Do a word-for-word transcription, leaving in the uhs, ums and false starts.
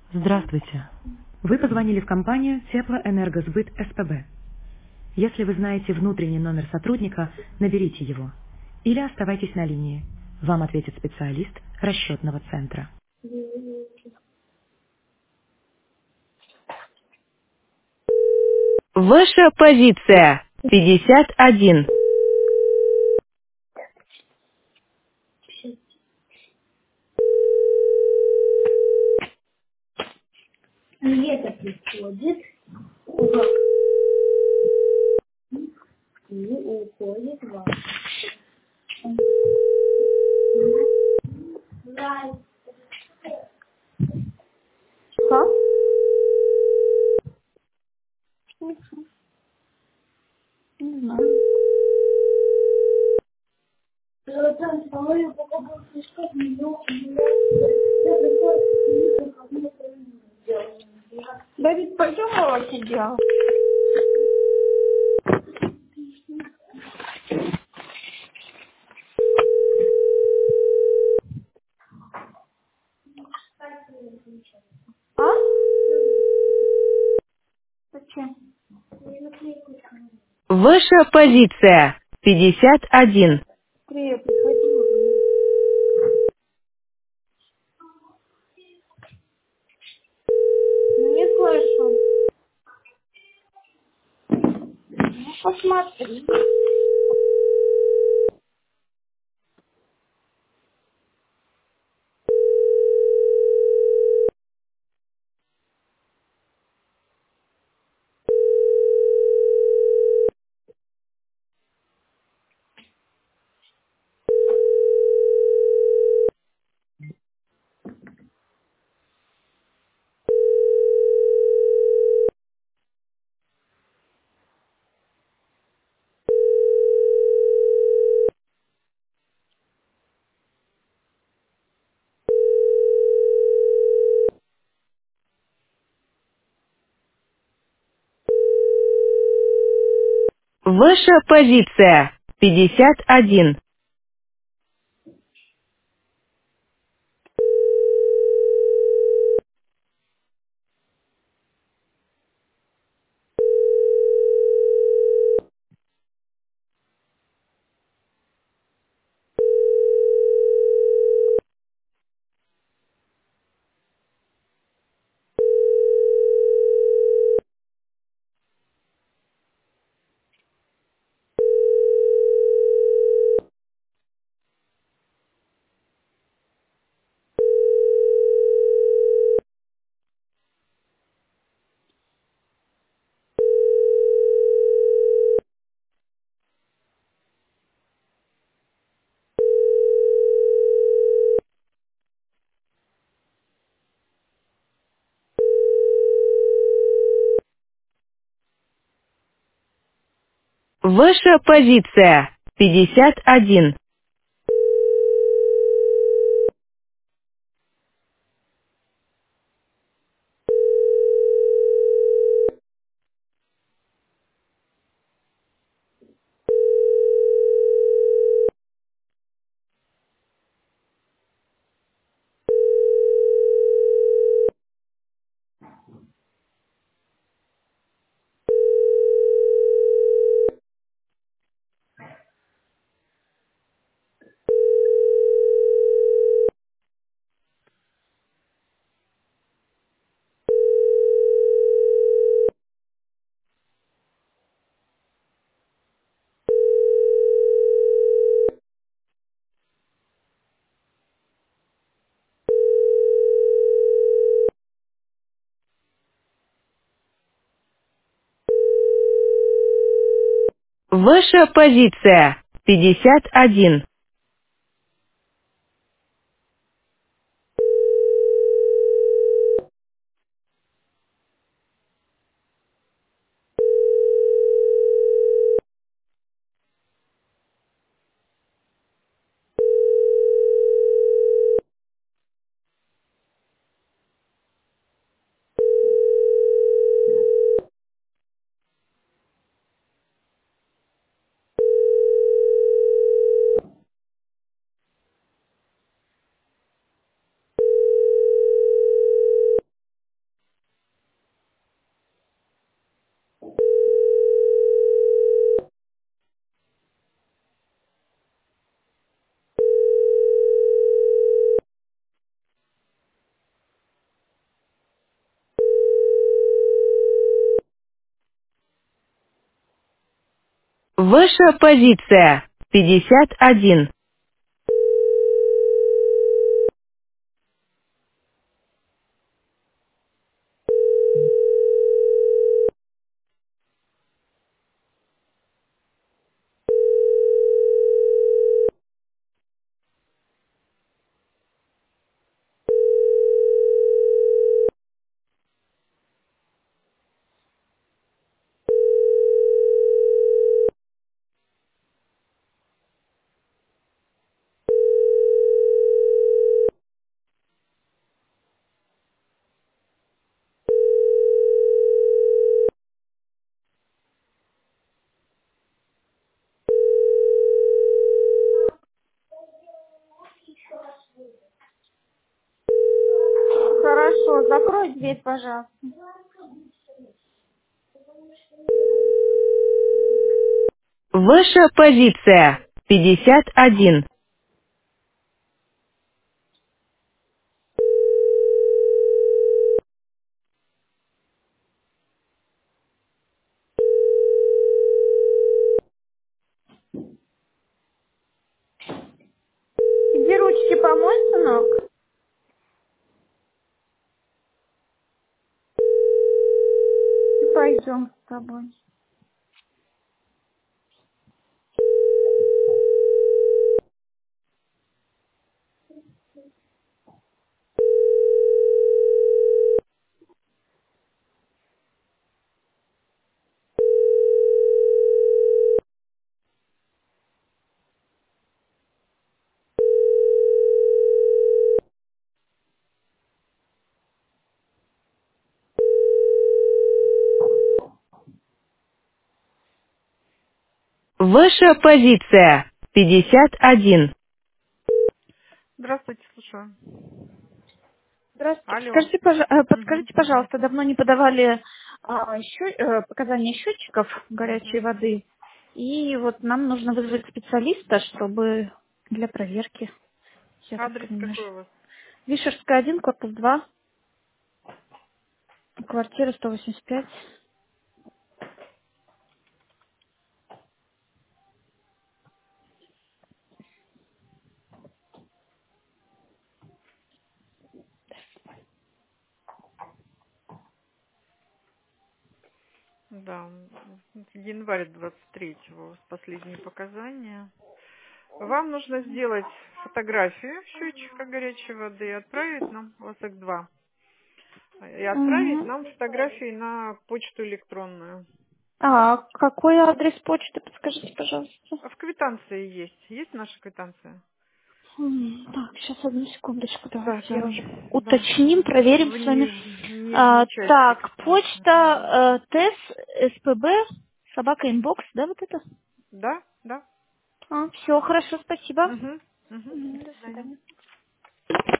Здравствуйте. Вы позвонили в компанию Теплоэнергосбыт СПБ. Если вы знаете внутренний номер сотрудника, наберите его. Или оставайтесь на линии. Вам ответит специалист расчетного центра. Ваша позиция пятьдесят один. Лето приходит, и уходит вам. Что? Не знаю. Давид, пойдем уроки делать. А? Зачем? Ваша позиция пятьдесят один. Скорее приходи уже. Ну, не слышу. Ну, посмотри. Ваша позиция пятьдесят один. Ваша позиция пятьдесят один. Ваша позиция пятьдесят один. Ваша позиция пятьдесят один. Хорошо, закрой дверь, пожалуйста. Ваша позиция пятьдесят один. Иди ручки помой, сынок. И пойдем с тобой. Ваша позиция пятьдесят один. Здравствуйте, слушаю. Здравствуйте. Алло. Скажите, пожа- э, Мгм, подскажите, пожалуйста, давно не подавали а, счё- э, показания счетчиков горячей мгм. воды. И вот нам нужно вызвать специалиста, чтобы для проверки. Я так Адрес понимаю. какой у вас? Вишерская один, корпус два, квартира сто восемьдесят пять. Да, м, январь двадцать третьего у вас последние показания. Вам нужно сделать фотографию счетчика горячей воды и отправить нам, у вас их два, и отправить Мгм. нам фотографии на почту электронную. А какой адрес почты, подскажите, пожалуйста. А в квитанции есть. Есть наша квитанция? М, Так, сейчас одну секундочку, Да, давайте там, уже да, уточним, проверим в с вами. ниж- А, нижней части так, квитанции. почта э, ТЭС, СПБ, собака инбокс, да, вот это? Да, да. А, все, хорошо, спасибо. Угу, угу. До Мгм, до свидания. свидания.